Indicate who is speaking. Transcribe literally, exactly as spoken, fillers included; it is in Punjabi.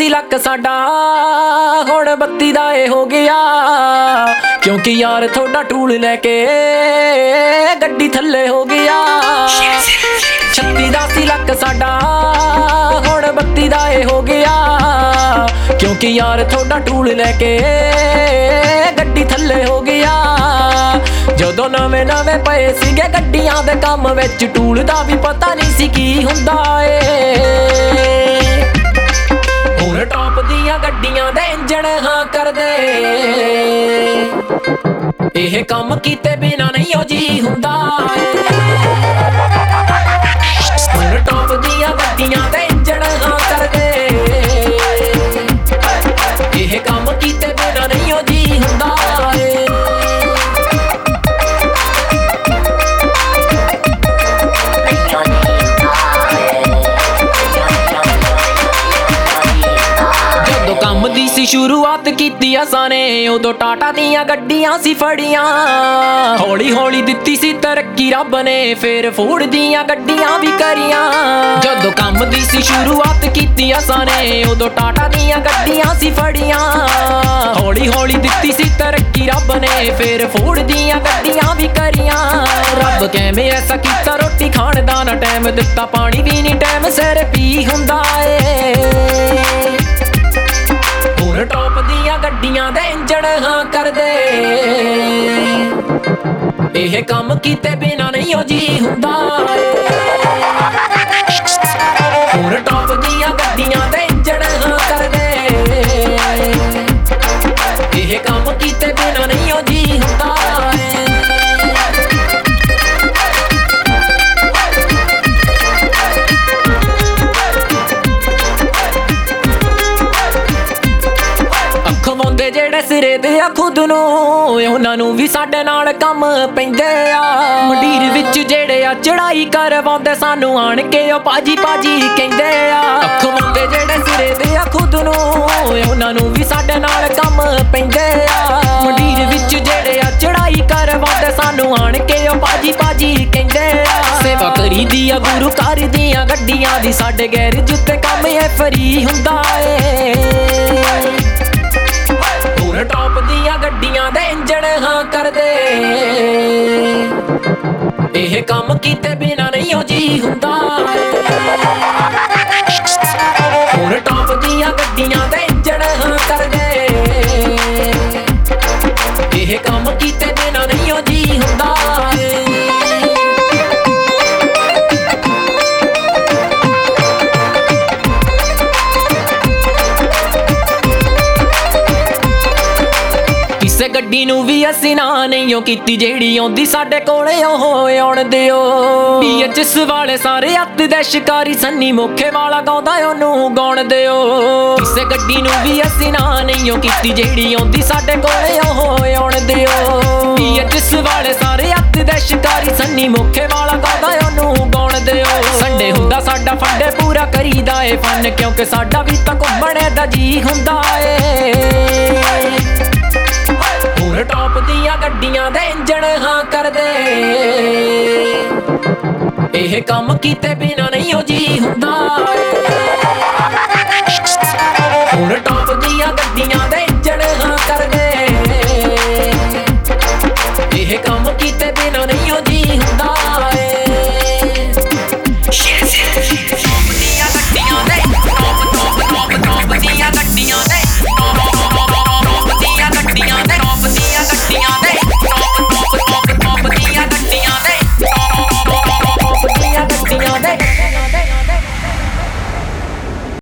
Speaker 1: ਸੀ ਲੱਕ ਸਾਡਾ ਹੁਣ ਬੱਤੀ ਦਾ ਏ ਹੋ ਗਿਆ क्योंकि यार थोड़ा टूल लेके गड्डी थल्ले हो गया छत्ती दा सी लक साडा हुण बत्ती दा ए हो गया क्योंकि यार थोड़ा टूल लेके गड्डी थल्ले हो गया जदों नवे नवे पए सीगे गड्डियां दे काम विच टूल दा भी पता नहीं सी की हुंदा ए हुण टॉप दियां गड्डियां दे इंजन हां कर दे ਇਹ ਕੰਮ ਕੀਤੇ ਬਿਨਾ ਨਹੀਂ ਉਹ ਜੀ ਹੁੰਦਾ ਹੁਣ ਟੌਪ ਦੀਆਂ ਗੱਡੀਆਂ ਤੇ ਇੰਜਣ ਹਾਂ ਕਰਦੇ ਇਹ ਕੰਮ ਕੀਤੇ ਬਿਨਾ ਨਹੀਂ ਉਹ ਜੀ ਹੁੰਦਾ ਕੰਮ ਦੀ ਸੀ ਸ਼ੁਰੂਆਤ ਕੀਤੀ ਅਸਾਂ ਨੇ ਉਦੋਂ ਟਾਟਾ ਦੀਆਂ ਗੱਡੀਆਂ ਸੀ ਫੜੀਆਂ ਹੌਲੀ ਹੌਲੀ ਦਿੱਤੀ ਸੀ ਤਰੱਕੀ ਰੱਬ ਨੇ ਫੇਰ ਫੋਰਡ ਦੀਆਂ ਗੱਡੀਆਂ ਵੀ ਕਰੀਆਂ ਜਦੋਂ ਕੰਮ ਦੀ ਸੀ ਸ਼ੁਰੂਆਤ ਕੀਤੀ ਅਸਾਂ ਨੇ ਉਦੋਂ ਟਾਟਾ ਦੀਆਂ ਗੱਡੀਆਂ ਸੀ ਫੜੀਆਂ ਹੌਲੀ ਹੌਲੀ ਦਿੱਤੀ ਸੀ ਤਰੱਕੀ ਰੱਬ ਨੇ ਫੇਰ ਫੋਰਡ ਦੀਆਂ ਗੱਡੀਆਂ ਵੀ ਕਰੀਆਂ ਰੱਬ ਕਿਵੇਂ ਐਸਾ ਕੀਤਾ ਰੋਟੀ ਖਾਣ ਦਾ ਨਾ ਟਾਈਮ ਦਿੱਤਾ ਪਾਣੀ ਵੀ ਨਹੀਂ ਟਾਈਮ ਸਿਰ ਪੀ ਹੁੰਦਾ ਏ ਹੁਣ ਟੌਪ ਦੀਆਂ ਗੱਡੀਆਂ ਦੇ ਇੰਜਣ ਹਾਂ ਕਰਦੇ ਇਹ ਕੰਮ ਕੀਤੇ ਬਿਨਾ ਨਹੀਂ ਉਹ ਜੀ ਹੁੰਦਾ ਹੁਣ ਟੌਪ ਦੀਆਂ ਗੱਡੀਆਂ ਦੇ ਇੰਜਣ ਹਾਂ ਕਰਦੇ ਇਹ ਕੰਮ ਕੀਤੇ ਬਿਨਾ ਨਹੀਂ ਉਹ ਜੀ ਹੁੰਦਾ ਖਵਾਉਂਦੇ ਜਿਹੜੇ ਸਿਰੇ ਦੇ ਆ ਖੁਦ ਨੂੰ ਉਹਨਾਂ ਨੂੰ ਵੀ ਸਾਡੇ ਨਾਲ ਕੰਮ ਪੈਂਦੇ ਆ ਮੰਡੀਰ ਵਿੱਚ ਜਿਹੜੇ ਆ ਚੜਾਈ ਕਰਵਾਉਂਦੇ ਸਾਨੂੰ ਆਣ ਕੇ ਉਹ ਪਾਜੀ ਪਾਜੀ ਕਹਿੰਦੇ ਆ ਖਵਾਉਂਦੇ ਜਿਹੜੇ ਸਿਰੇ ਦੇ ਆ ਖੁਦ ਨੂੰ ਉਹਨਾਂ ਨੂੰ ਵੀ ਸਾਡੇ ਨਾਲ ਕੰਮ ਪੈਂਦੇ ਆ ਮੰਡੀਰ ਵਿੱਚ ਜਿਹੜੇ ਆ ਚੜਾਈ ਕਰਵਾਉਂਦੇ ਸਾਨੂੰ ਆਣ ਕੇ ਉਹ ਪਾਜੀ ਪਾਜੀ ਕਹਿੰਦੇ ਆ ਸੇਵਾ ਕਰੀਦੀ ਆ ਗੁਰੂ ਘਰ ਦੀਆਂ ਗੱਡੀਆਂ ਦੀ ਸਾਡੇ ਗੈਰੇਜ ਉੱਤੇ ਕੰਮ ਐ ਫਰੀ ਹੁੰਦਾ ਏ ਹੁਣ ਟੌਪ ਦੀਆਂ ਗੱਡੀਆਂ ਦੇ ਇੰਜਣ ਹਾਂ ਕਰਦੇ ਇਹ ਕੰਮ ਕੀਤੇ ਬਿਨਾ ਨਹੀਂ ਉਹ ਜੀ ਹੁੰਦਾ ਹੁਣ ਟੌਪ ਦੀਆਂ ਗੱਡੀਆਂ ਦੇ ਇੰਜਣ ਹਾਂ ਕਰਦੇ ਇਹ ਕੰਮ ਕੀਤੇ ਬਿਨਾ ਨਹੀਂ ਉਹ ਜੀ ਹੁੰਦਾ ਕਿਸੇ ਗੱਡੀ ਨੂੰ ਵੀ ਅਸੀਂ ਨਾ ਨਹੀਂ ਓ ਕੀਤੀ ਜਿਹੜੀ ਆਉਂਦੀ ਸਾਡੇ ਕੋਲੇ ਉਹ ਆਉਣ ਦਿਓ ਪੀਐਚਐਸ ਵਾਲੇ ਸਾਰੇ ਅੱਤ ਦੇ ਸ਼ਿਕਾਰੀ ਸੰਨੀ ਮੋਖੇ ਵਾਲਾ ਗਾਉਂਦਾ ਉਹਨੂੰ ਗਾਉਣ ਦਿਓ ਕਿਸੇ ਗੱਡੀ ਨੂੰ ਵੀ ਅਸੀਂ ਨਾ ਨਹੀਂ ਓ ਕੀਤੀ ਜਿਹੜੀ ਆਉਂਦੀ ਸਾਡੇ ਕੋਲੇ ਉਹ ਆਉਣ ਦਿਓ ਪੀਐਚਐਸ ਵਾਲੇ ਸਾਰੇ ਅੱਤ ਦੇ ਸ਼ਿਕਾਰੀ ਸੰਨੀ ਮੋਖੇ ਵਾਲਾ ਗਾਉਂਦਾ ਉਹਨੂੰ ਗਾਉਣ ਦਿਓ ਸੰਡੇ ਹੁੰਦਾ ਸਾਡਾ ਫੰਡੇ ਪੂਰਾ ਕਰੀਦਾ ਏ ਫਨ ਕਿਉਂਕਿ ਸਾਡਾ ਵੀ ਤਾਂ ਘੁੰਮਣੇ ਦਾ ਜੀ ਹੁੰਦਾ ਏ ਹੁਣ ਟੌਪ ਦੀਆਂ ਗੱਡੀਆਂ ਦੇ ਇੰਜਣ ਹਾਂ ਕਰਦੇ ਇਹ ਕੰਮ ਕੀਤੇ ਬਿਨਾ ਨਹੀਂ ਉਹ ਜੀ ਹੁੰਦਾ ਹੁਣ ਟੌਪ ਦੀਆਂ ਗੱਡੀਆਂ